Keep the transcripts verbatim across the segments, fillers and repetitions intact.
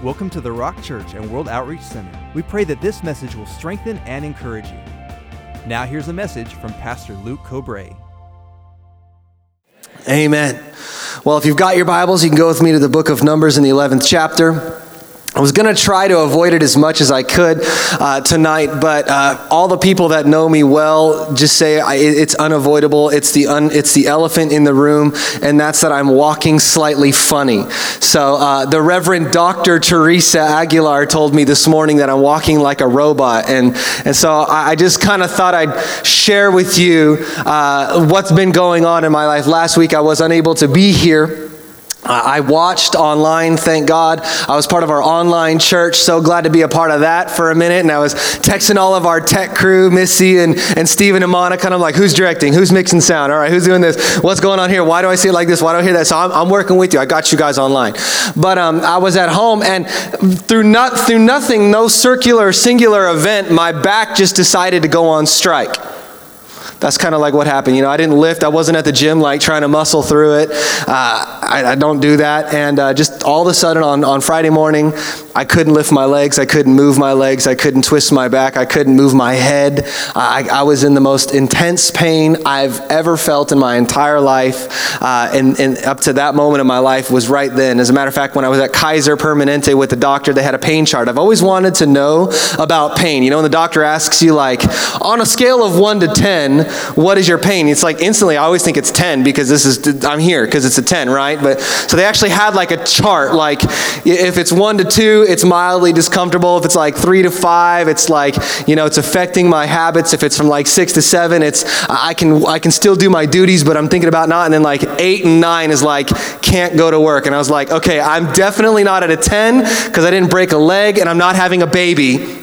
Welcome to the Rock Church and World Outreach Center. We pray that this message will strengthen and encourage you. Now here's a message from Pastor Luke Cobray. Amen. Well, if you've got your Bibles, you can go with me to the book of Numbers in the eleventh chapter. I was going to try to avoid it as much as I could uh, tonight, but uh, all the people that know me well just say I, it's unavoidable. It's the un, it's the elephant in the room, and that's that I'm walking slightly funny. So uh, the Reverend Doctor Teresa Aguilar told me this morning that I'm walking like a robot, and and so I, I just kind of thought I'd share with you uh, what's been going on in my life. Last week I was unable to be here. I watched online, thank God. I was part of our online church, so glad to be a part of that for a minute. And I was texting all of our tech crew, Missy and, and Steven and Monica, and I'm like, who's directing? Who's mixing sound? All right, who's doing this? What's going on here? Why do I see it like this? Why do I hear that? So I'm, I'm working with you. I got you guys online. But um, I was at home, and through, not, through nothing, no circular, singular event, my back just decided to go on strike. That's kind of like what happened. You know, I didn't lift. I wasn't at the gym like trying to muscle through it. Uh, I, I don't do that. And uh, just all of a sudden on, on Friday morning, I couldn't lift my legs. I couldn't move my legs. I couldn't twist my back. I couldn't move my head. I, I was in the most intense pain I've ever felt in my entire life. Uh, and, and up to that moment in my life was right then. As a matter of fact, when I was at Kaiser Permanente with the doctor, they had a pain chart. I've always wanted to know about pain. You know, when the doctor asks you like, on a scale of one to ten, what is your pain? It's like instantly, I always think it's ten because this is, I'm here because it's a ten, right? But so they actually had like a chart, like if it's one to two, it's mildly discomfortable. If it's like three to five, it's like, you know, it's affecting my habits. If it's from like six to seven, it's, I can, I can still do my duties, but I'm thinking about not. And then like eight and nine is like, can't go to work. And I was like, okay, I'm definitely not at a ten because I didn't break a leg and I'm not having a baby.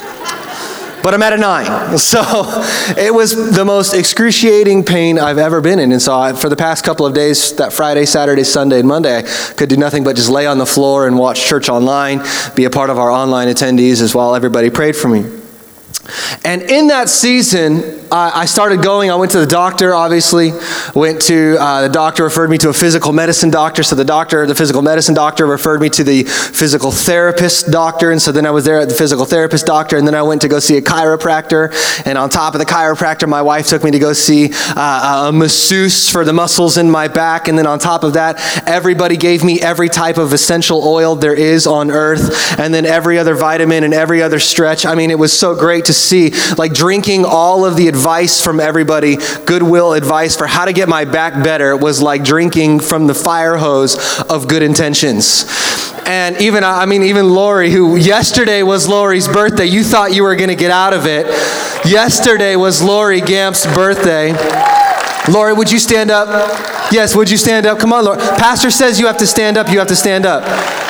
But I'm at a nine. So it was the most excruciating pain I've ever been in. And so I, for the past couple of days, that Friday, Saturday, Sunday, and Monday, I could do nothing but just lay on the floor and watch church online, be a part of our online attendees as well. Everybody prayed for me. And in that season, I started going, I went to the doctor, obviously, went to, uh, the doctor referred me to a physical medicine doctor, so the doctor, the physical medicine doctor referred me to the physical therapist doctor, and so then I was there at the physical therapist doctor, and then I went to go see a chiropractor, and on top of the chiropractor, my wife took me to go see uh, a masseuse for the muscles in my back, and then on top of that, everybody gave me every type of essential oil there is on earth, and then every other vitamin and every other stretch. I mean, it was so great to see, like drinking all of the advice from everybody, goodwill advice for how to get my back better was like drinking from the fire hose of good intentions. And even, I mean, even Lori, who yesterday was Lori's birthday, you thought you were going to get out of it. Yesterday was Lori Gamp's birthday. Lori, would you stand up? Yes, would you stand up? Come on, Lori. Pastor says you have to stand up. You have to stand up.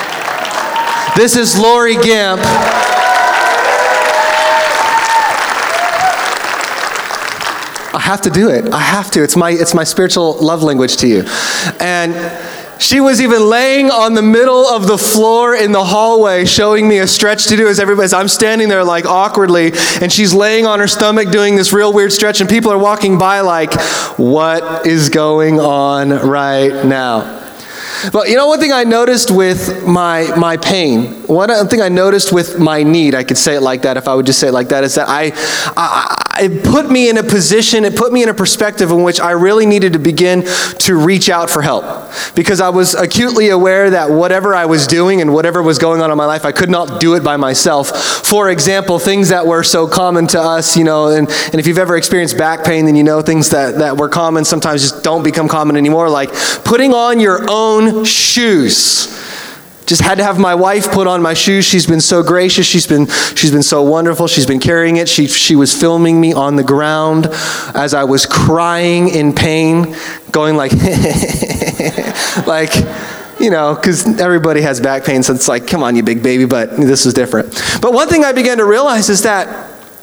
This is Lori Gamp. I have to do it. I have to. It's my it's my spiritual love language to you. And she was even laying on the middle of the floor in the hallway showing me a stretch to do as everybody's, I'm standing there like awkwardly, and she's laying on her stomach doing this real weird stretch, and people are walking by like, what is going on right now? But you know, one thing I noticed with my my pain, one thing I noticed with my need, I could say it like that if I would just say it like that, is that I, I it put me in a position, it put me in a perspective in which I really needed to begin to reach out for help. Because I was acutely aware that whatever I was doing and whatever was going on in my life, I could not do it by myself. For example, things that were so common to us, you know, and, and if you've ever experienced back pain, then you know things that, that were common sometimes just don't become common anymore, like putting on your own shoes. Just had to have my wife put on my shoes. She's been so gracious. She's been she's been so wonderful. She's been carrying it. She she was filming me on the ground as I was crying in pain, going like, like, you know, because everybody has back pain. So it's like, come on, you big baby. But this was different. But one thing I began to realize is that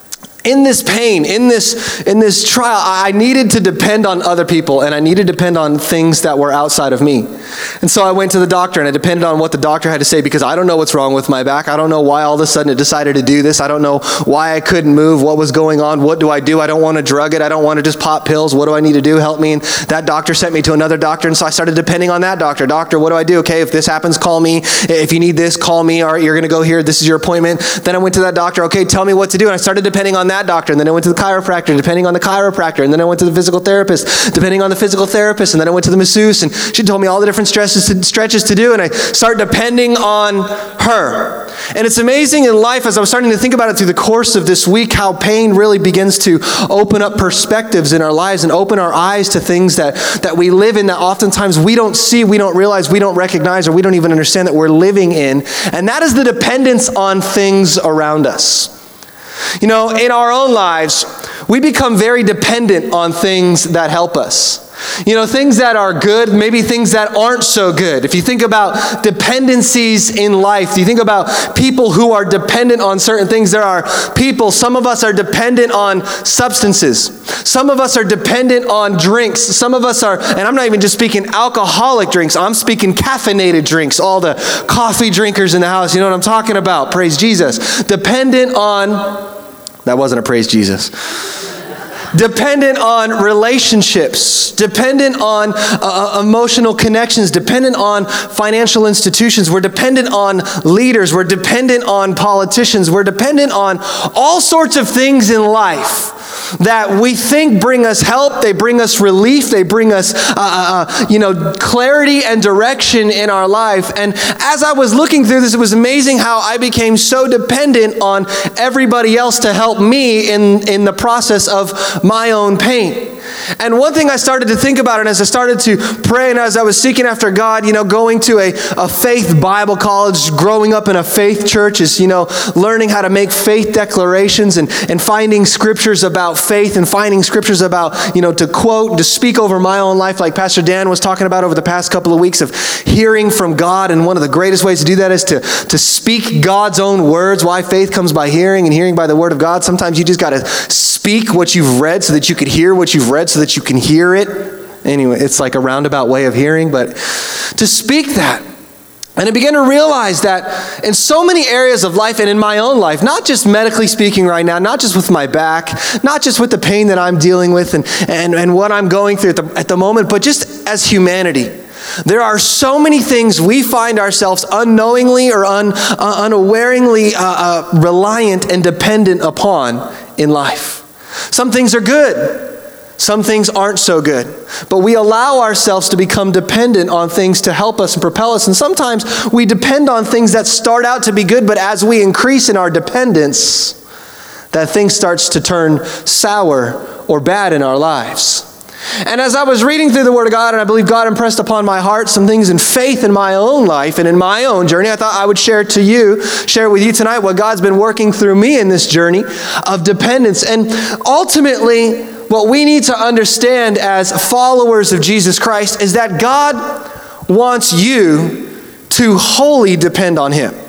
in this pain, in this, in this trial, I needed to depend on other people, and I needed to depend on things that were outside of me. And so I went to the doctor, and I depended on what the doctor had to say, because I don't know what's wrong with my back. I don't know why all of a sudden it decided to do this. I don't know why I couldn't move, what was going on, what do I do? I don't want to drug it. I don't want to just pop pills. What do I need to do? Help me. And that doctor sent me to another doctor, and so I started depending on that doctor. Doctor, what do I do? Okay, if this happens, call me. If you need this, call me. All right, you're going to go here. This is your appointment. Then I went to that doctor. Okay, tell me what to do. And I started depending on that doctor. And then I went to the chiropractor, depending on the chiropractor. And then I went to the physical therapist, depending on the physical therapist. And then I went to the masseuse, and she told me all the different stretches to, stretches to do. And I started depending on her. And it's amazing in life, as I was starting to think about it through the course of this week, how pain really begins to open up perspectives in our lives and open our eyes to things that, that we live in that oftentimes we don't see, we don't realize, we don't recognize, or we don't even understand that we're living in. And that is the dependence on things around us. You know, in our own lives, we become very dependent on things that help us. You know, things that are good, maybe things that aren't so good. If you think about dependencies in life, you think about people who are dependent on certain things. There are people, some of us are dependent on substances. Some of us are dependent on drinks. Some of us are, and I'm not even just speaking alcoholic drinks, I'm speaking caffeinated drinks, all the coffee drinkers in the house, you know what I'm talking about, praise Jesus. Dependent on, that wasn't a praise Jesus. Dependent on relationships, dependent on uh, emotional connections, dependent on financial institutions. We're dependent on leaders. We're dependent on politicians. We're dependent on all sorts of things in life that we think bring us help. They bring us relief. They bring us, uh, uh, you know, clarity and direction in our life. And as I was looking through this, it was amazing how I became so dependent on everybody else to help me in, in the process of my own pain. And one thing I started to think about, and as I started to pray, and as I was seeking after God, you know, going to a, a faith Bible college, growing up in a faith church is, you know, learning how to make faith declarations and, and finding scriptures about faith and finding scriptures about, you know, to quote, to speak over my own life, like Pastor Dan was talking about over the past couple of weeks, of hearing from God. And one of the greatest ways to do that is to, to speak God's own words. Why faith comes by hearing, and hearing by the word of God. Sometimes you just got to speak what you've read so that you could hear what you've read, so that you can hear it. Anyway, it's like a roundabout way of hearing, but to speak that. And I began to realize that in so many areas of life, and in my own life, not just medically speaking right now, not just with my back, not just with the pain that I'm dealing with and, and, and what I'm going through at the, at the moment, but just as humanity. There are so many things we find ourselves unknowingly or un, uh, unawareingly uh, uh, reliant and dependent upon in life. Some things are good. Some things aren't so good, but we allow ourselves to become dependent on things to help us and propel us. And sometimes we depend on things that start out to be good, but as we increase in our dependence, that thing starts to turn sour or bad in our lives. And as I was reading through the Word of God, and I believe God impressed upon my heart some things in faith in my own life and in my own journey, I thought I would share to you, share with you tonight what God's been working through me in this journey of dependence. And ultimately, what we need to understand as followers of Jesus Christ is that God wants you to wholly depend on Him.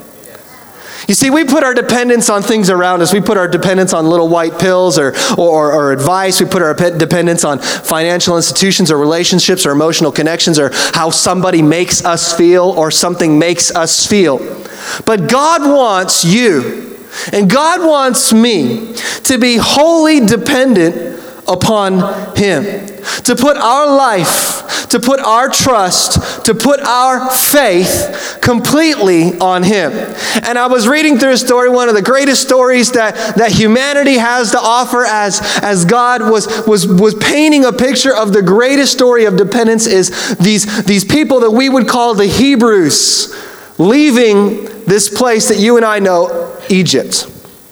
You see, we put our dependence on things around us. We put our dependence on little white pills or, or, or advice. We put our dependence on financial institutions or relationships or emotional connections or how somebody makes us feel or something makes us feel. But God wants you, and God wants me to be wholly dependent upon Him. To put our life, to put our trust, to put our faith completely on Him. And I was reading through a story, one of the greatest stories that, that humanity has to offer as, as God was, was, was painting a picture of the greatest story of dependence is these, these people that we would call the Hebrews leaving this place that you and I know, Egypt.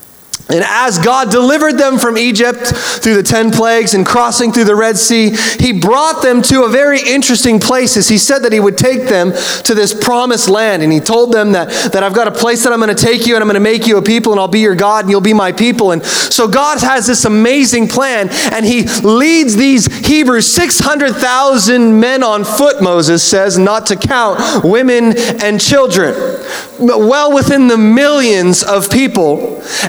And as God delivered them from Egypt through the ten plagues and crossing through the Red Sea, He brought them to a very interesting place. He said that He would take them to this promised land. And He told them that, that I've got a place that I'm going to take you, and I'm going to make you a people, and I'll be your God and you'll be my people. And so God has this amazing plan, and He leads these Hebrews, six hundred thousand men on foot, Moses says, not to count women and children, well within the millions of people. And now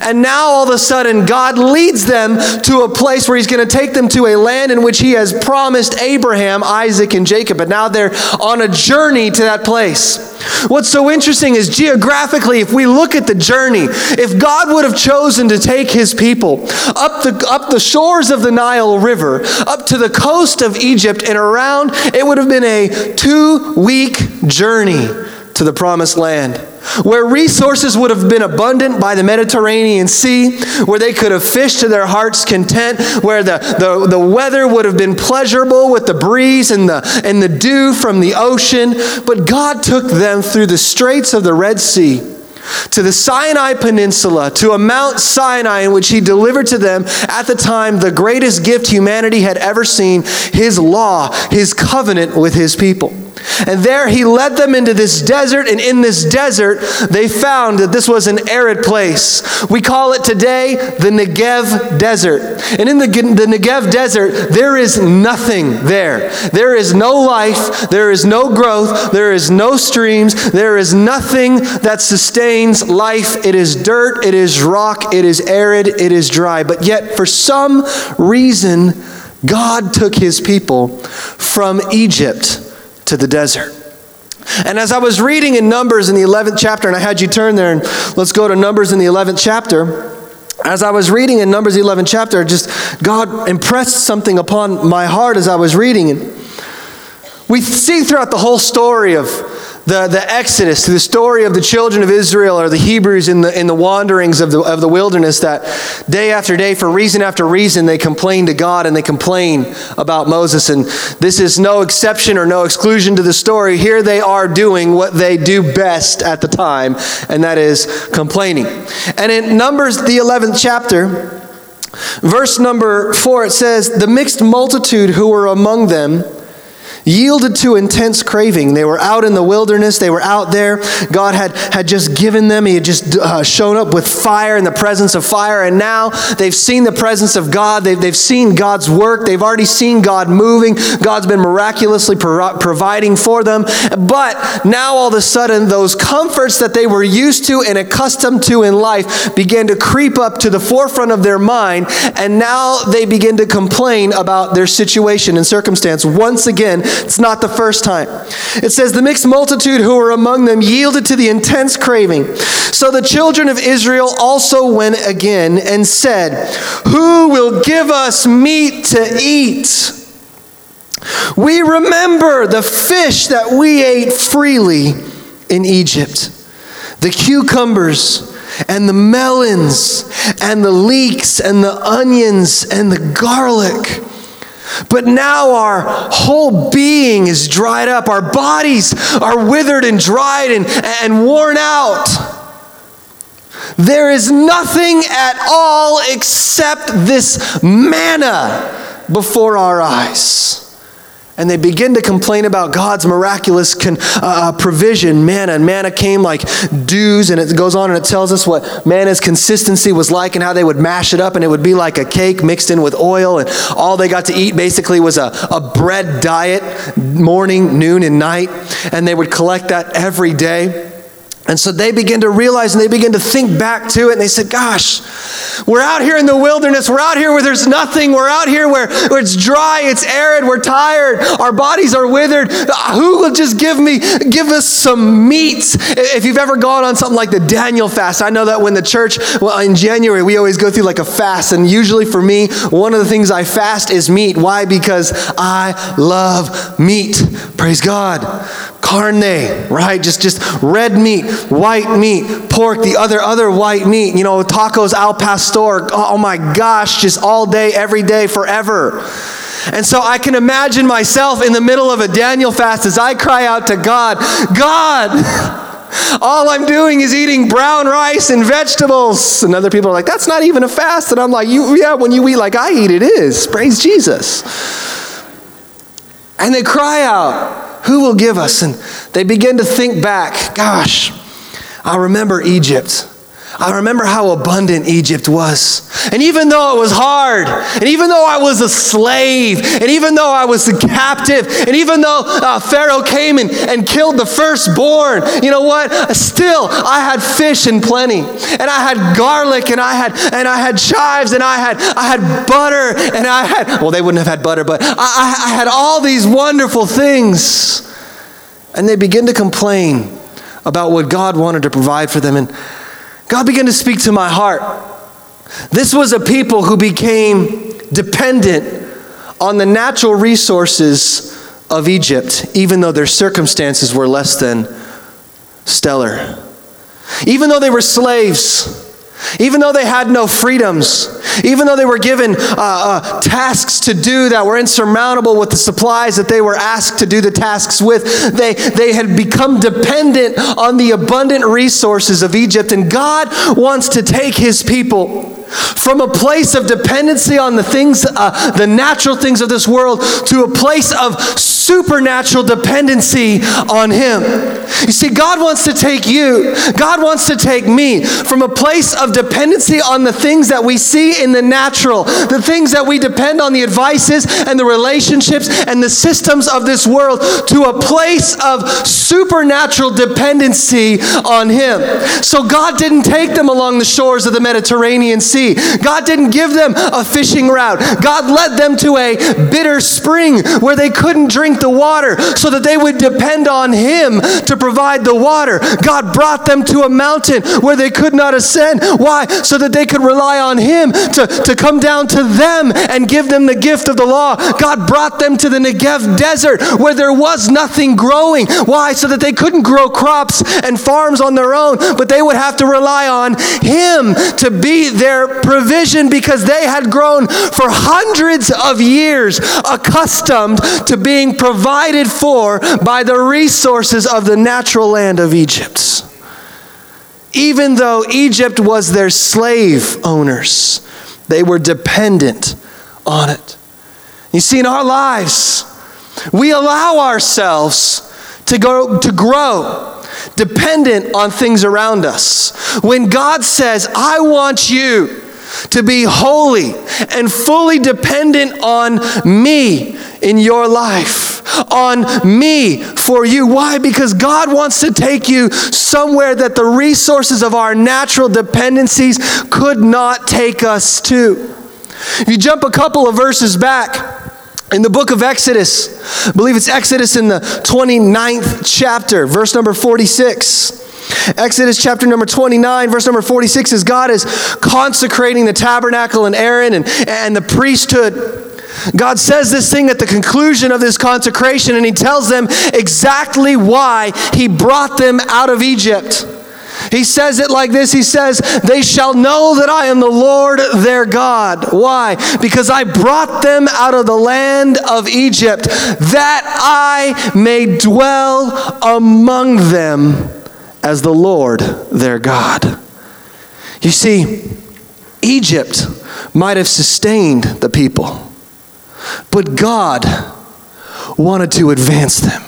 now all of a sudden God leads them to a place where he's going to take them to a land in which he has promised Abraham, Isaac, and Jacob. But now they're on a journey to that place. What's so interesting is geographically, if we look at the journey, if God would have chosen to take his people up the, up the shores of the Nile River, up to the coast of Egypt and around, it would have been a two-week journey to the promised land, where resources would have been abundant by the Mediterranean Sea, where they could have fished to their heart's content, where the, the, the weather would have been pleasurable with the breeze and the, and the dew from the ocean. But God took them through the straits of the Red Sea, to the Sinai Peninsula, to a Mount Sinai in which he delivered to them at the time the greatest gift humanity had ever seen, his law, his covenant with his people. And there he led them into this desert, and in this desert they found that this was an arid place. We call it today the Negev Desert. And in the, the Negev Desert, there is nothing there. There is no life, there is no growth, there is no streams, there is nothing that sustains life. It is dirt, it is rock, it is arid, it is dry. But yet, for some reason, God took his people from Egypt to the desert. And as I was reading in Numbers in the eleventh chapter, and I had you turn there, and let's go to Numbers in the eleventh chapter. As I was reading in Numbers the eleventh chapter, just God impressed something upon my heart as I was reading. And we see throughout the whole story of the, the Exodus, the story of the children of Israel, or the Hebrews in the in the wanderings of the of the wilderness, that day after day, for reason after reason, they complain to God and they complain about Moses. And this is no exception or no exclusion to the story. Here they are doing what they do best at the time, and that is complaining. And in Numbers, the eleventh chapter, verse number four, it says, "The mixed multitude who were among them yielded to intense craving." They were out in the wilderness. They were out there. God had, had just given them. He had just uh, shown up with fire, in the presence of fire. And now they've seen the presence of God. They've, they've seen God's work. They've already seen God moving. God's been miraculously pro- providing for them. But now all of a sudden, those comforts that they were used to and accustomed to in life began to creep up to the forefront of their mind. And now they begin to complain about their situation and circumstance. Once again, it's not the first time. It says, "The mixed multitude who were among them yielded to the intense craving. So the children of Israel also went again and said, 'Who will give us meat to eat? We remember the fish that we ate freely in Egypt, the cucumbers and the melons and the leeks and the onions and the garlic. But now our whole being is dried up. Our bodies are withered and dried and, and worn out. There is nothing at all except this manna before our eyes.'" And they begin to complain about God's miraculous con, uh, provision, manna. And manna came like dews, and it goes on and it tells us what manna's consistency was like and how they would mash it up, and it would be like a cake mixed in with oil. And all they got to eat basically was a, a bread diet, morning, noon, and night. And they would collect that every day. And so they begin to realize, and they begin to think back to it, and they said, gosh, we're out here in the wilderness. We're out here where there's nothing. We're out here where, where it's dry, it's arid, we're tired. Our bodies are withered. Who will just give me, give us some meat? If you've ever gone on something like the Daniel fast, I know that when the church, well, in January, we always go through like a fast. And usually for me, one of the things I fast is meat. Why? Because I love meat. Praise God. Carne, right? Just, just red meat, white meat, pork, the other, other white meat, you know, tacos al pastor. Oh my gosh, just all day, every day, forever. And so I can imagine myself in the middle of a Daniel fast as I cry out to God, God, all I'm doing is eating brown rice and vegetables. And other people are like, that's not even a fast. And I'm like, you, yeah, when you eat like I eat, it is. Praise Jesus. And they cry out, who will give us? And they begin to think back, gosh, I remember Egypt. I remember how abundant Egypt was. And even though it was hard, and even though I was a slave, and even though I was a captive, and even though uh, Pharaoh came and, and killed the firstborn, you know what? Still, I had fish in plenty, and I had garlic, and I had and I had chives, and I had I had butter, and I had, well, they wouldn't have had butter, but I, I, I had all these wonderful things. And they begin to complain about what God wanted to provide for them. And God began to speak to my heart. This was a people who became dependent on the natural resources of Egypt, even though their circumstances were less than stellar. Even though they were slaves, even though they had no freedoms, even though they were given uh, uh, tasks to do that were insurmountable with the supplies that they were asked to do the tasks with, they, they had become dependent on the abundant resources of Egypt. And God wants to take his people from a place of dependency on the things, uh, the natural things of this world, to a place of supernatural dependency on him. You see, God wants to take you, God wants to take me from a place of dependency on the things that we see in the natural, the things that we depend on, the advices and the relationships and the systems of this world, to a place of supernatural dependency on him. So God didn't take them along the shores of the Mediterranean Sea. God didn't give them a fishing route. God led them to a bitter spring where they couldn't drink the water, so that they would depend on him to provide the water. God brought them to a mountain where they could not ascend. Why? So that they could rely on him to, to come down to them and give them the gift of the law. God brought them to the Negev desert where there was nothing growing. Why? So that they couldn't grow crops and farms on their own, but they would have to rely on him to be their provision, because they had grown for hundreds of years accustomed to being provided for by the resources of the natural land of Egypt. Even though Egypt was their slave owners, they were dependent on it. You see, in our lives, we allow ourselves to go to grow dependent on things around us. When God says, I want you to be holy and fully dependent on me in your life, on me for you. Why? Because God wants to take you somewhere that the resources of our natural dependencies could not take us to. If you jump a couple of verses back, in the book of Exodus, I believe it's Exodus in the twenty-ninth chapter, verse number forty-six. Exodus chapter number twenty-nine, verse number forty-six, is God is consecrating the tabernacle and Aaron and, and the priesthood. God says this thing at the conclusion of this consecration, and he tells them exactly why he brought them out of Egypt. He says it like this. He says, they shall know that I am the Lord their God. Why? Because I brought them out of the land of Egypt, that I may dwell among them as the Lord their God. You see, Egypt might have sustained the people, but God wanted to advance them.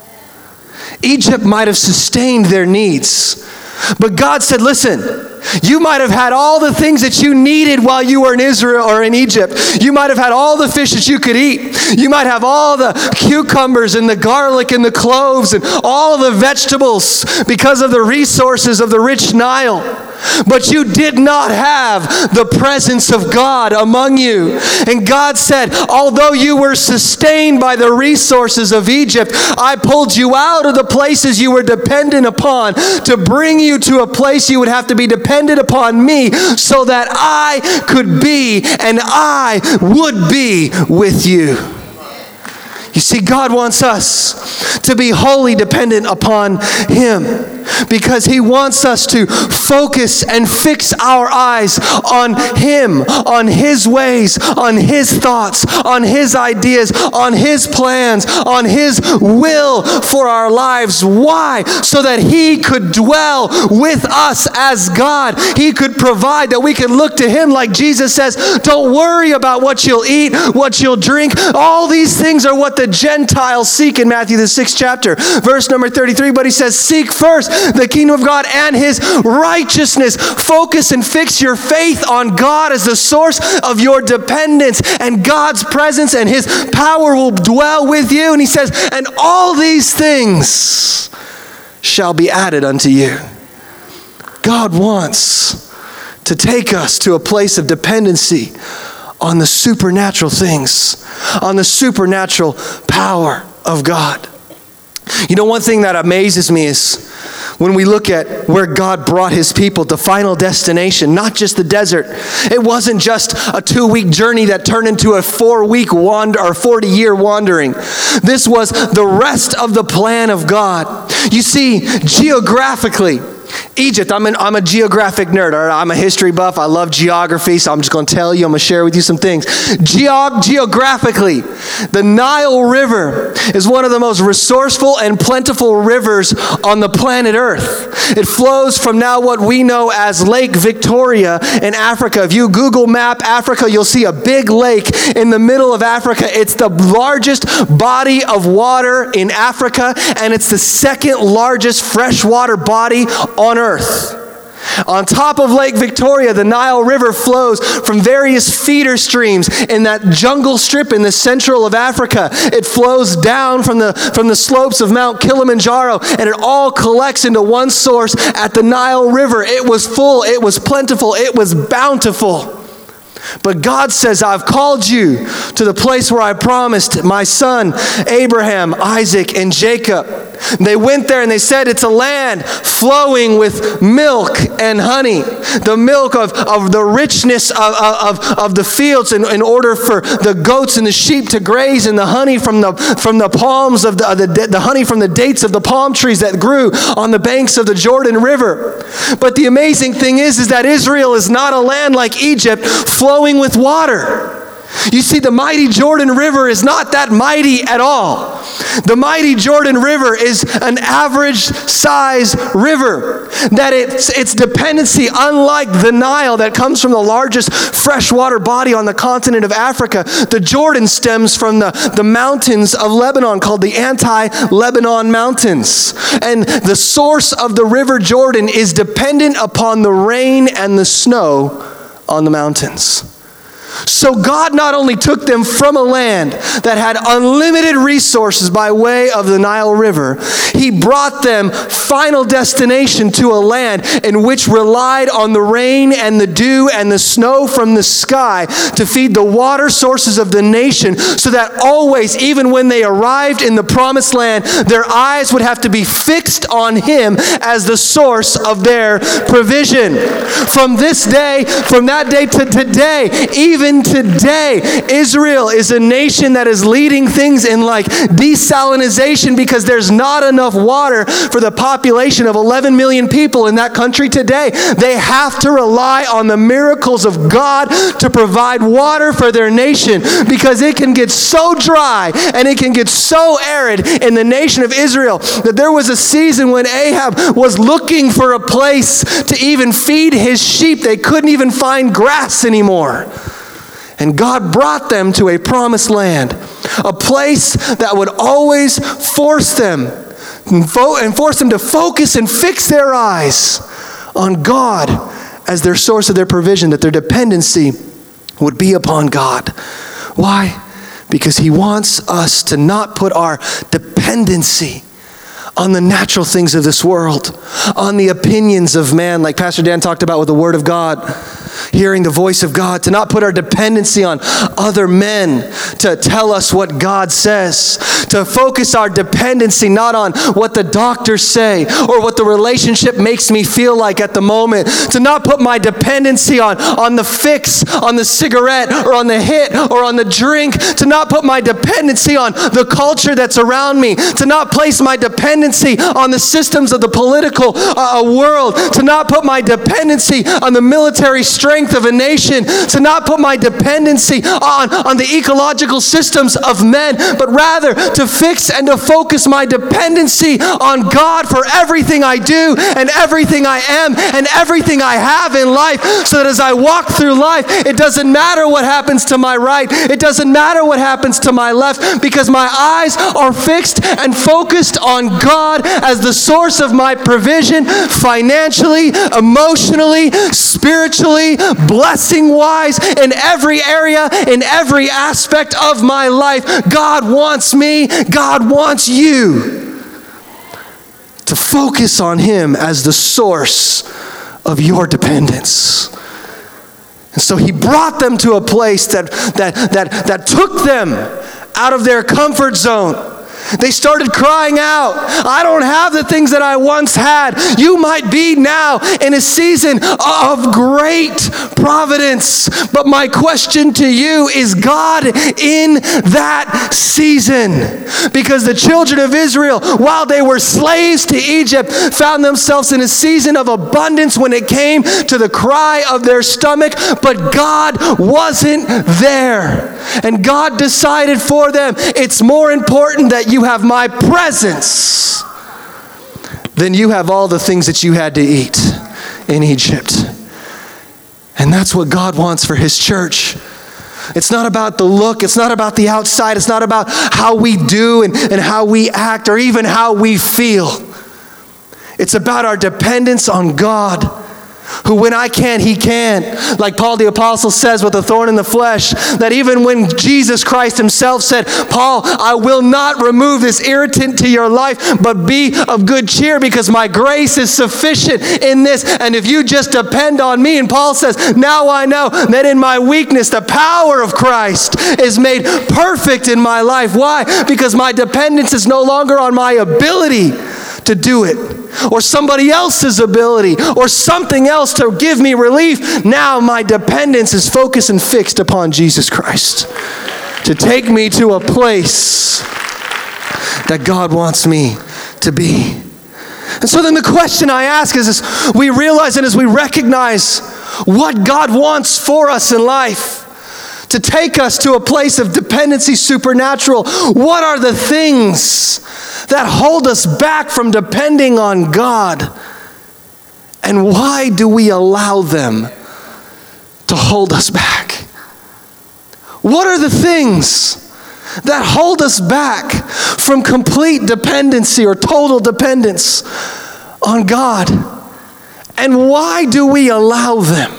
Egypt might have sustained their needs, but God said, listen, you might have had all the things that you needed while you were in Israel or in Egypt. You might have had all the fish that you could eat. You might have all the cucumbers and the garlic and the cloves and all of the vegetables because of the resources of the rich Nile. But you did not have the presence of God among you. And God said, although you were sustained by the resources of Egypt, I pulled you out of the places you were dependent upon to bring you to a place you would have to be dependent upon me, so that I could be and I would be with you. You see, God wants us to be wholly dependent upon him, because he wants us to focus and fix our eyes on him, on his ways, on his thoughts, on his ideas, on his plans, on his will for our lives. Why? So that he could dwell with us as God. He could provide, that we could look to him, like Jesus says, don't worry about what you'll eat, what you'll drink. All these things are what the Gentiles seek in Matthew the sixth chapter, verse number thirty-three. But he says, seek first the kingdom of God and his righteousness. Focus and fix your faith on God as the source of your dependence, and God's presence and his power will dwell with you. And he says, and all these things shall be added unto you. God wants to take us to a place of dependency on the supernatural things, on the supernatural power of God. You know, one thing that amazes me is when we look at where God brought his people to final destination, not just the desert. It wasn't just a two-week journey that turned into a four-week wander or forty-year wandering. This was the rest of the plan of God. You see, geographically, Egypt, I'm, an, I'm a geographic nerd. Or I'm a history buff. I love geography, so I'm just going to tell you, I'm going to share with you some things. Geog- geographically, the Nile River is one of the most resourceful and plentiful rivers on the planet Earth. It flows from now what we know as Lake Victoria in Africa. If you Google map Africa, you'll see a big lake in the middle of Africa. It's the largest body of water in Africa, and it's the second largest freshwater body on Earth. On top of Lake Victoria, the Nile River flows from various feeder streams in that jungle strip in the central of Africa. It flows down from the, from the slopes of Mount Kilimanjaro, and it all collects into one source at the Nile River. It was full, it was plentiful, it was bountiful. But God says, I've called you to the place where I promised my son, Abraham, Isaac, and Jacob. They went there and they said, it's a land flowing with milk and honey. The milk of, of the richness of, of, of the fields in, in order for the goats and the sheep to graze, and the honey from the, from the palms of the, of the, the honey from the dates of the palm trees that grew on the banks of the Jordan River. But the amazing thing is, is that Israel is not a land like Egypt flowing with water. You see, the mighty Jordan River is not that mighty at all. The mighty Jordan River is an average size river. That it's, its dependency, unlike the Nile that comes from the largest freshwater body on the continent of Africa, the Jordan stems from the, the mountains of Lebanon called the Anti-Lebanon Mountains. And the source of the river Jordan is dependent upon the rain and the snow on the mountains. So God not only took them from a land that had unlimited resources by way of the Nile River, he brought them final destination to a land in which relied on the rain and the dew and the snow from the sky to feed the water sources of the nation, so that always, even when they arrived in the promised land, their eyes would have to be fixed on him as the source of their provision. From this day, from that day to today, even Even today, Israel is a nation that is leading things in like desalinization because there's not enough water for the population of eleven million people in that country today. They have to rely on the miracles of God to provide water for their nation, because it can get so dry and it can get so arid in the nation of Israel that there was a season when Ahab was looking for a place to even feed his sheep. They couldn't even find grass anymore. And God brought them to a promised land, a place that would always force them and force them to focus and fix their eyes on God as their source of their provision, that their dependency would be upon God. Why? Because he wants us to not put our dependency on the natural things of this world, on the opinions of man, like Pastor Dan talked about with the Word of God, hearing the voice of God, to not put our dependency on other men to tell us what God says, to focus our dependency not on what the doctors say or what the relationship makes me feel like at the moment, to not put my dependency on, on the fix, on the cigarette or on the hit or on the drink, to not put my dependency on the culture that's around me, to not place my dependency on the systems of the political uh, world, to not put my dependency on the military strength strength of a nation, to not put my dependency on, on the ecological systems of men, but rather to fix and to focus my dependency on God for everything I do and everything I am and everything I have in life, so that as I walk through life, it doesn't matter what happens to my right, it doesn't matter what happens to my left, because my eyes are fixed and focused on God as the source of my provision, financially, emotionally, spiritually, blessing-wise, in every area, in every aspect of my life. God wants me, God wants you to focus on Him as the source of your dependence. And so He brought them to a place that, that, that, that took them out of their comfort zone. They started crying out, I don't have the things that I once had. You might be now in a season of great providence. But my question to you, is God in that season? Because the children of Israel, while they were slaves to Egypt, found themselves in a season of abundance when it came to the cry of their stomach. But God wasn't there. And God decided for them, it's more important that you have my presence than you have all the things that you had to eat in Egypt. And that's what God wants for His church. It's not about the look. It's not about the outside. It's not about how we do and, and how we act or even how we feel. It's about our dependence on God, who when I can, He can. Like Paul the Apostle says with a thorn in the flesh, that even when Jesus Christ Himself said, Paul, I will not remove this irritant to your life, but be of good cheer, because my grace is sufficient in this. And if you just depend on me, and Paul says, now I know that in my weakness, the power of Christ is made perfect in my life. Why? Because my dependence is no longer on my ability to do it, or somebody else's ability, or something else to give me relief. Now my dependence is focused and fixed upon Jesus Christ to take me to a place that God wants me to be. And so then the question I ask is, as we realize and as we recognize what God wants for us in life, to take us to a place of dependency supernatural, what are the things that hold us back from depending on God? And why do we allow them to hold us back? What are the things that hold us back from complete dependency or total dependence on God? And why do we allow them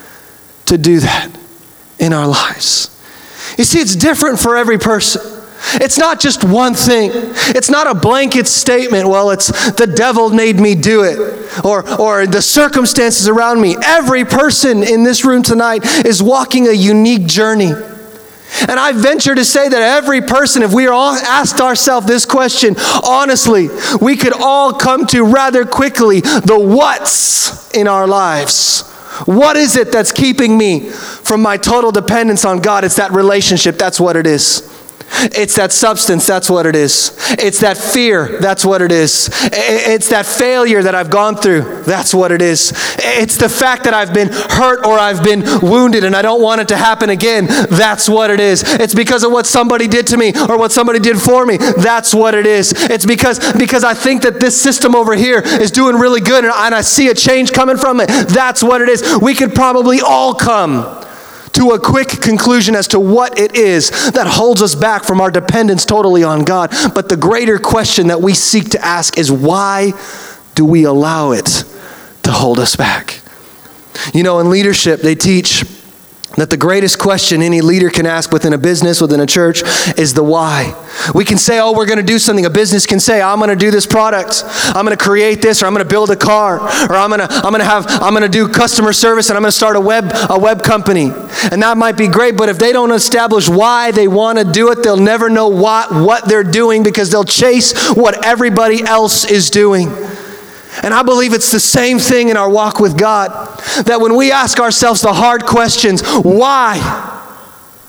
to do that in our lives? You see, it's different for every person. It's not just one thing. It's not a blanket statement, well, it's the devil made me do it, or, or the circumstances around me. Every person in this room tonight is walking a unique journey. And I venture to say that every person, if we all asked ourselves this question, honestly, we could all come to rather quickly the what's in our lives. What is it that's keeping me from my total dependence on God? It's that relationship. That's what it is. It's that substance, that's what it is. It's that fear, that's what it is. It's that failure that I've gone through, that's what it is. It's the fact that I've been hurt or I've been wounded and I don't want it to happen again, that's what it is. It's because of what somebody did to me or what somebody did for me, that's what it is. It's because, because I think that this system over here is doing really good and I see a change coming from it, that's what it is. We could probably all come to a quick conclusion as to what it is that holds us back from our dependence totally on God. But the greater question that we seek to ask is, why do we allow it to hold us back? You know, in leadership, they teach that the greatest question any leader can ask within a business, within a church, is the why. We can say, oh, we're going to do something. A business can say, I'm going to do this product. I'm going to create this, or I'm going to build a car, or I'm going to I'm going to have I'm going to do customer service, and I'm going to start a web a web company. And that might be great, but if they don't establish why they want to do it, they'll never know what what they're doing, because they'll chase what everybody else is doing. And I believe it's the same thing in our walk with God. That when we ask ourselves the hard questions, why?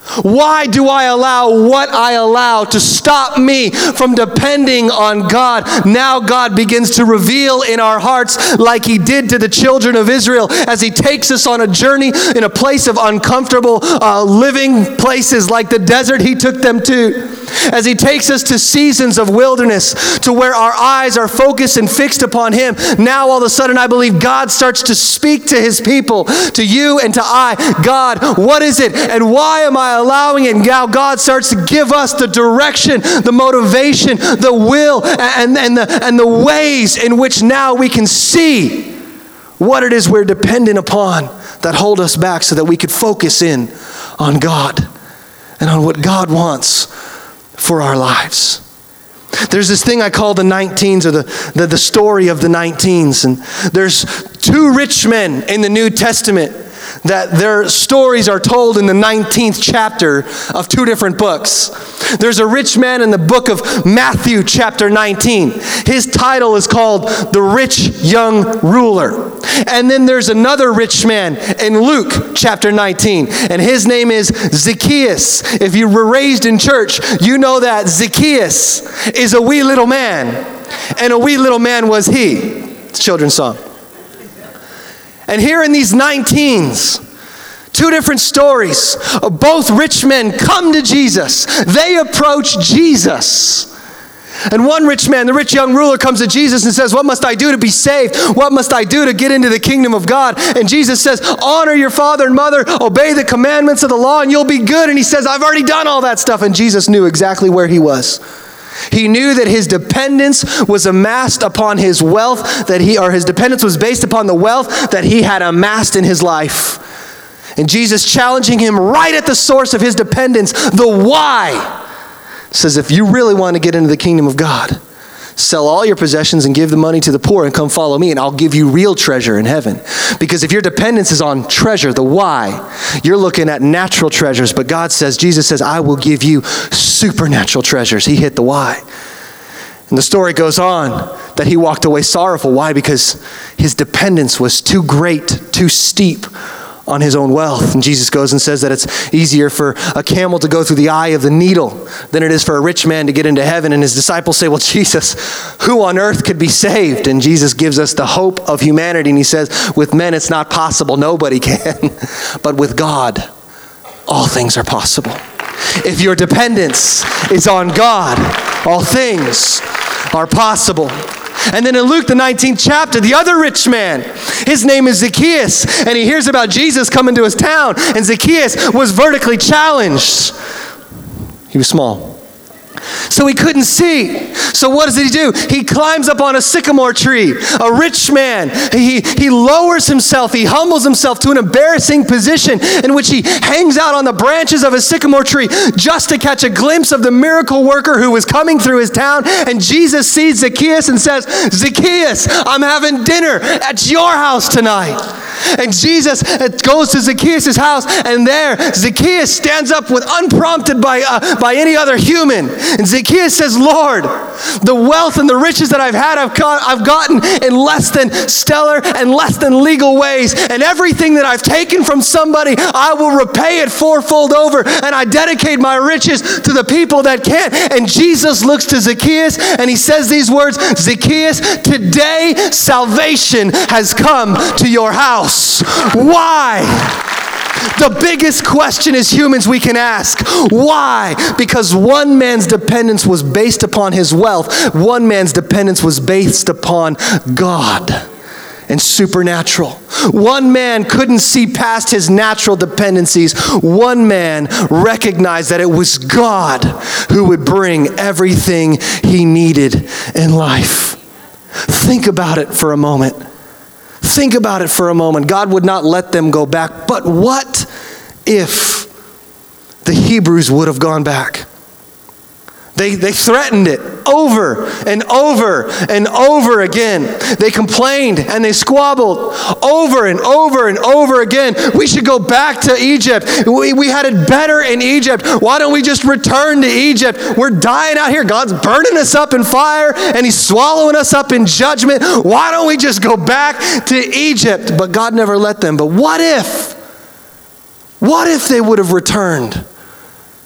Why do I allow what I allow to stop me from depending on God? Now God begins to reveal in our hearts, like he did to the children of Israel, as he takes us on a journey in a place of uncomfortable uh, living places like the desert he took them to. As he takes us to seasons of wilderness, to where our eyes are focused and fixed upon him. Now all of a sudden I believe God starts to speak to his people, to you and to I. God, what is it and why am I allowing it? And now God starts to give us the direction, the motivation, the will, and, and, the, and the ways in which now we can see what it is we're dependent upon that hold us back, so that we could focus in on God and on what God wants for our lives. There's this thing I call the nineteens, or the, the, the story of the nineteens. And there's two rich men in the New Testament that their stories are told in the nineteenth chapter of two different books. There's a rich man in the book of Matthew chapter nineteen. His title is called The Rich Young Ruler. And then there's another rich man in Luke chapter nineteen, and his name is Zacchaeus. If you were raised in church, you know that Zacchaeus is a wee little man, and a wee little man was he. It's a children's song. And here in these nineteens, two different stories, both rich men come to Jesus. They approach Jesus. And one rich man, the rich young ruler, comes to Jesus and says, what must I do to be saved? What must I do to get into the kingdom of God? And Jesus says, honor your father and mother, obey the commandments of the law, and you'll be good. And he says, I've already done all that stuff. And Jesus knew exactly where he was. He knew that his dependence was amassed upon his wealth, that he, or his dependence was based upon the wealth that he had amassed in his life. And Jesus, challenging him right at the source of his dependence, the why, says, if you really want to get into the kingdom of God, sell all your possessions and give the money to the poor and come follow me, and I'll give you real treasure in heaven. Because if your dependence is on treasure, the why, you're looking at natural treasures. But God says, Jesus says, I will give you supernatural treasures. He hit the why. And the story goes on that he walked away sorrowful. Why? Because his dependence was too great, too steep on his own wealth. And Jesus goes and says that it's easier for a camel to go through the eye of the needle than it is for a rich man to get into heaven. And his disciples say, well, Jesus, who on earth could be saved? And Jesus gives us the hope of humanity. And he says, with men it's not possible. Nobody can. But with God, all things are possible. If your dependence is on God, all things are possible. And then in Luke, the nineteenth chapter, the other rich man, his name is Zacchaeus, and he hears about Jesus coming to his town, and Zacchaeus was vertically challenged. He was small, so he couldn't see. So what does he do? He climbs up on a sycamore tree. A rich man. He, he lowers himself. He humbles himself to an embarrassing position in which he hangs out on the branches of a sycamore tree just to catch a glimpse of the miracle worker who was coming through his town. And Jesus sees Zacchaeus and says, Zacchaeus, I'm having dinner at your house tonight. And Jesus goes to Zacchaeus' house, and there Zacchaeus stands up with unprompted by, uh, by any other human. And Zacchaeus says, Lord, the wealth and the riches that I've had, I've, got, I've gotten in less than stellar and less than legal ways. And everything that I've taken from somebody, I will repay it fourfold over. And I dedicate my riches to the people that can't. And Jesus looks to Zacchaeus and he says these words, Zacchaeus, today salvation has come to your house. Why? The biggest question as humans we can ask. Why? Because one man's dependence was based upon his wealth. One man's dependence was based upon God and supernatural. One man couldn't see past his natural dependencies. One man recognized that it was God who would bring everything he needed in life. Think about it for a moment. Think about it for a moment. God would not let them go back. But what if the Hebrews would have gone back? They, they threatened it over and over and over again. They complained and they squabbled over and over and over again. We should go back to Egypt. We, we had it better in Egypt. Why don't we just return to Egypt? We're dying out here. God's burning us up in fire and he's swallowing us up in judgment. Why don't we just go back to Egypt? But God never let them. But what if? What if they would have returned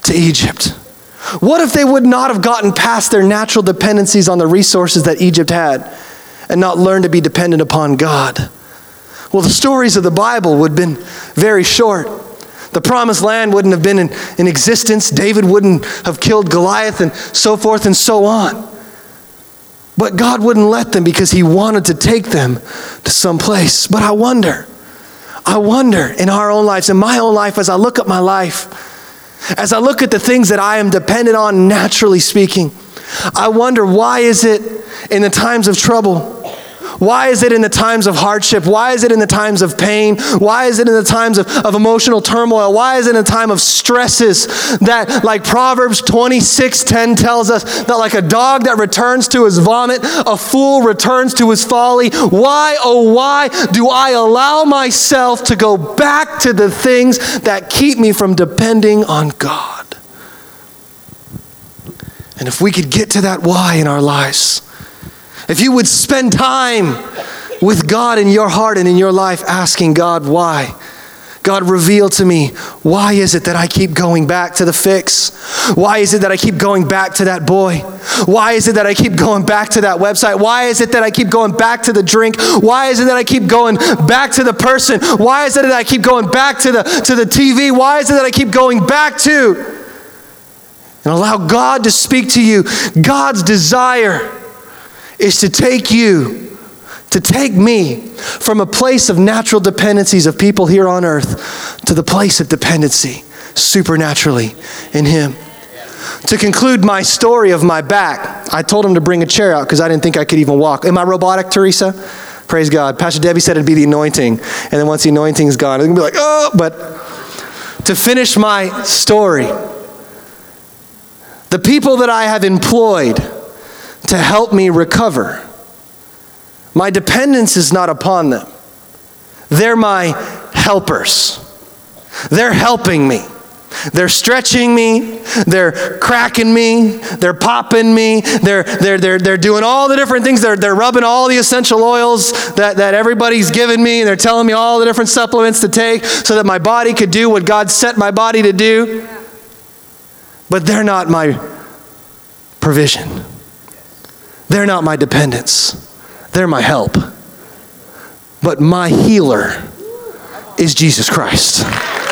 to Egypt? What if they would not have gotten past their natural dependencies on the resources that Egypt had and not learned to be dependent upon God? Well, the stories of the Bible would have been very short. The promised land wouldn't have been in, in existence. David wouldn't have killed Goliath and so forth and so on. But God wouldn't let them because he wanted to take them to some place. But I wonder, I wonder in our own lives, in my own life, as I look at my life, as I look at the things that I am dependent on, naturally speaking, I wonder, why is it in the times of trouble? Why is it in the times of hardship? Why is it in the times of pain? Why is it in the times of, of emotional turmoil? Why is it in the time of stresses that, like Proverbs twenty-six ten tells us, that like a dog that returns to his vomit, a fool returns to his folly? Why, oh why, do I allow myself to go back to the things that keep me from depending on God? And if we could get to that why in our lives, if you would spend time with God in your heart and in your life asking God why. God, reveal to me, why is it that I keep going back to the fix? Why is it that I keep going back to that boy? Why is it that I keep going back to that website? Why is it that I keep going back to the drink? Why is it that I keep going back to the person? Why is it that I keep going back to the, to the T V? Why is it that I keep going back to? And allow God to speak to you. God's desire is to take you, to take me from a place of natural dependencies of people here on earth to the place of dependency supernaturally in him. To conclude my story of my back, I told him to bring a chair out because I didn't think I could even walk. Am I robotic, Teresa? Praise God. Pastor Debbie said it'd be the anointing. And then once the anointing's gone, it's going to be like, oh, but to finish my story, the people that I have employed to help me recover, my dependence is not upon them. They're my helpers. They're helping me. They're stretching me. They're cracking me. They're popping me. They're, they're, they're, they're doing all the different things. They're, they're rubbing all the essential oils that, that everybody's given me. They're telling me all the different supplements to take so that my body could do what God set my body to do. But they're not my provision. They're not my dependence. They're my help. But my healer is Jesus Christ.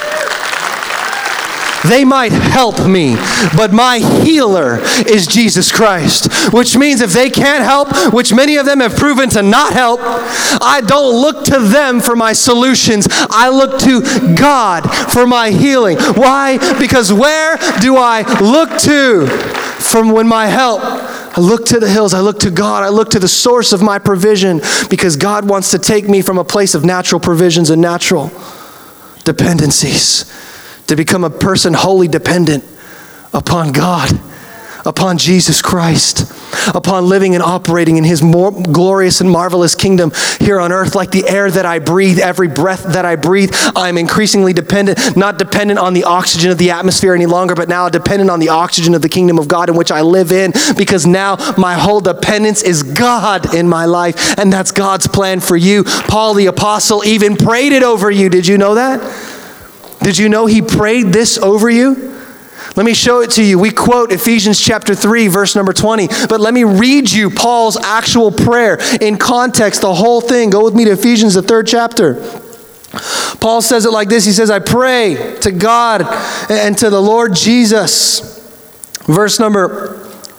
They might help me, but my healer is Jesus Christ. Which means if they can't help, which many of them have proven to not help, I don't look to them for my solutions. I look to God for my healing. Why? Because where do I look to from when my help? I look to the hills. I look to God. I look to the source of my provision because God wants to take me from a place of natural provisions and natural dependencies to become a person wholly dependent upon God, upon Jesus Christ, upon living and operating in his more glorious and marvelous kingdom here on earth. Like the air that I breathe, every breath that I breathe, I'm increasingly dependent, not dependent on the oxygen of the atmosphere any longer, but now dependent on the oxygen of the kingdom of God in which I live in, because now my whole dependence is God in my life, and that's God's plan for you. Paul the apostle even prayed it over you. Did you know that? Did you know he prayed this over you? Let me show it to you. We quote Ephesians chapter three, verse number twenty. But let me read you Paul's actual prayer in context, the whole thing. Go with me to Ephesians, the third chapter. Paul says it like this. He says, I pray to God and to the Lord Jesus. Verse number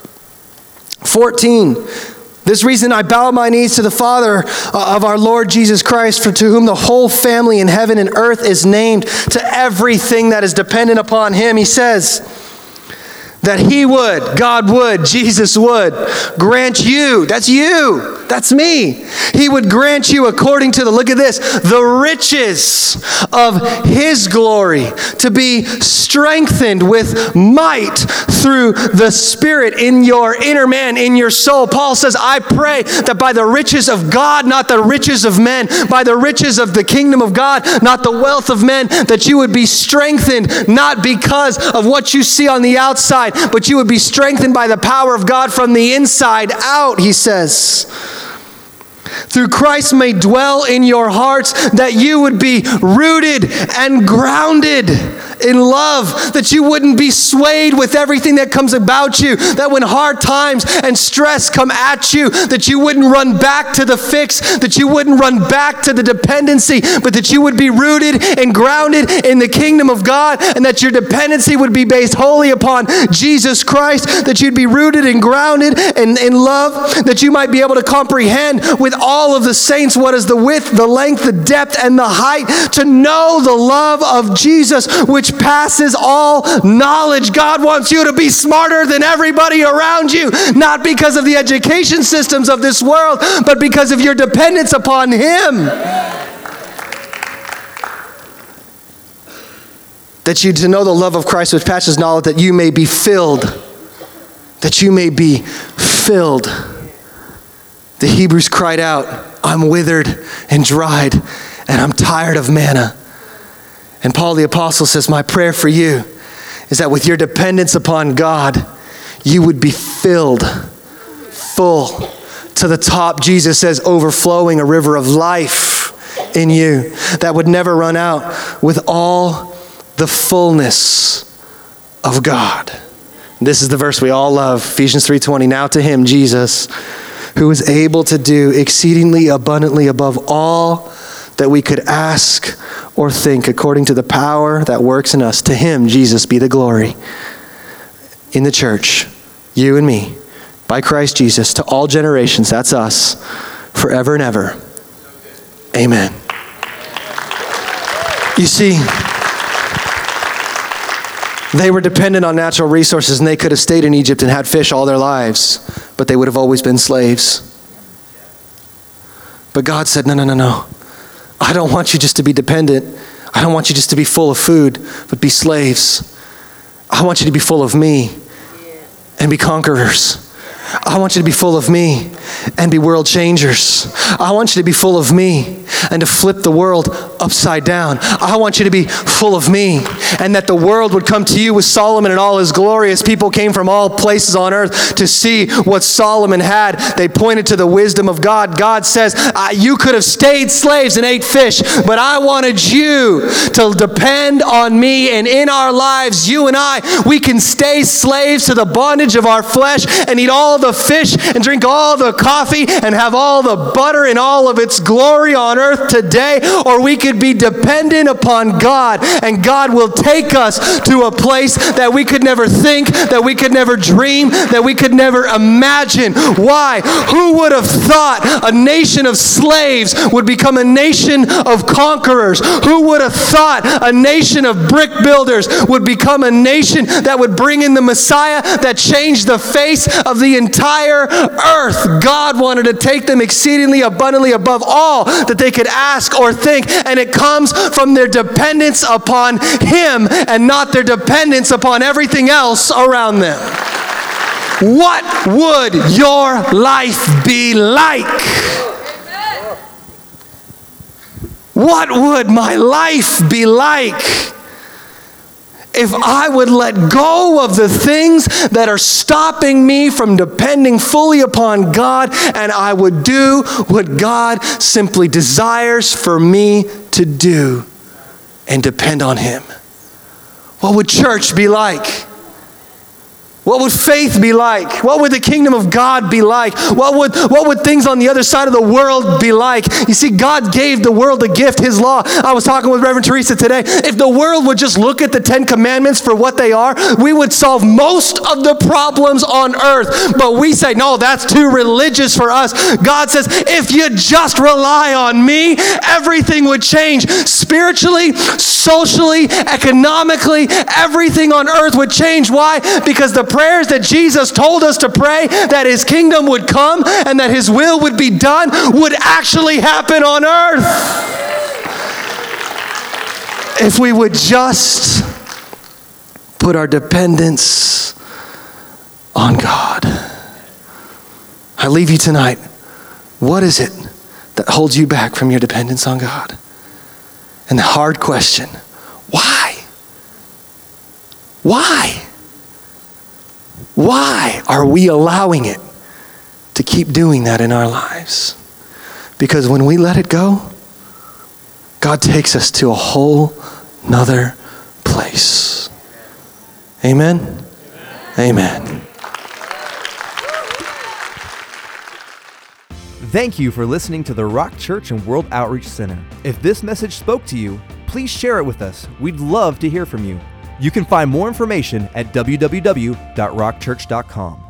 fourteen. This reason I bow my knees to the Father of our Lord Jesus Christ, for to whom the whole family in heaven and earth is named, to everything that is dependent upon him. He says that he would, God would, Jesus would grant you, that's you, that's me. He would grant you according to the, look at this, the riches of his glory, to be strengthened with might through the Spirit in your inner man, in your soul. Paul says, I pray that by the riches of God, not the riches of men, by the riches of the kingdom of God, not the wealth of men, that you would be strengthened, not because of what you see on the outside, but you would be strengthened by the power of God from the inside out, he says. Through Christ may dwell in your hearts, that you would be rooted and grounded in love, that you wouldn't be swayed with everything that comes about you, that when hard times and stress come at you, that you wouldn't run back to the fix, that you wouldn't run back to the dependency, but that you would be rooted and grounded in the kingdom of God, and that your dependency would be based wholly upon Jesus Christ, that you'd be rooted and grounded in, in love, that you might be able to comprehend with all of the saints what is the width, the length, the depth, and the height, to know the love of Jesus, which passes all knowledge. God wants you to be smarter than everybody around you, not because of the education systems of this world, but because of your dependence upon Him. That you to know the love of Christ, which passes knowledge, that you may be filled. That you may be filled. The Hebrews cried out, I'm withered and dried, and I'm tired of manna. And Paul the Apostle says, my prayer for you is that with your dependence upon God, you would be filled, full, to the top. Jesus says, overflowing a river of life in you that would never run out, with all the fullness of God. This is the verse we all love, Ephesians three twenty. Now to Him, Jesus, who is able to do exceedingly abundantly above all that we could ask or think, according to the power that works in us. To Him, Jesus, be the glory in the church, you and me, by Christ Jesus, to all generations, that's us, forever and ever. Amen. You see, they were dependent on natural resources, and they could have stayed in Egypt and had fish all their lives, but they would have always been slaves. But God said, no, no, no, no. I don't want you just to be dependent. I don't want you just to be full of food, but be slaves. I want you to be full of me and be conquerors. I want you to be full of me and be world changers. I want you to be full of me and to flip the world upside down. I want you to be full of me, and that the world would come to you with Solomon and all his glory. As people came from all places on earth to see what Solomon had, they pointed to the wisdom of God. God says, uh, you could have stayed slaves and ate fish, but I wanted you to depend on me. And in our lives, you and I, we can stay slaves to the bondage of our flesh and eat all the fish and drink all the coffee and have all the butter in all of its glory on earth today, or we could be dependent upon God, and God will take us to a place that we could never think, that we could never dream, that we could never imagine. Why? Who would have thought a nation of slaves would become a nation of conquerors? Who would have thought a nation of brick builders would become a nation that would bring in the Messiah that changed the face of the entire earth? God wanted to take them exceedingly abundantly above all that they could ask or think, and it comes from their dependence upon Him and not their dependence upon everything else around them. What would your life be like? What would my life be like if I would let go of the things that are stopping me from depending fully upon God, and I would do what God simply desires for me to do and depend on Him? What would church be like? What would faith be like? What would the kingdom of God be like? What would, what would things on the other side of the world be like? You see, God gave the world a gift, His law. I was talking with Reverend Teresa today. If the world would just look at the Ten Commandments for what they are, we would solve most of the problems on earth. But we say, no, that's too religious for us. God says, if you just rely on me, everything would change. Spiritually, socially, economically, everything on earth would change. Why? Because the prayers that Jesus told us to pray, that His kingdom would come and that His will would be done, would actually happen on earth. If we would just put our dependence on God. I leave you tonight. What is it that holds you back from your dependence on God? And the hard question, why? Why? Why are we allowing it to keep doing that in our lives? Because when we let it go, God takes us to a whole nother place. place. Amen? Amen. Thank you for listening to the Rock Church and World Outreach Center. If this message spoke to you, please share it with us. We'd love to hear from you. You can find more information at w w w dot rock church dot com.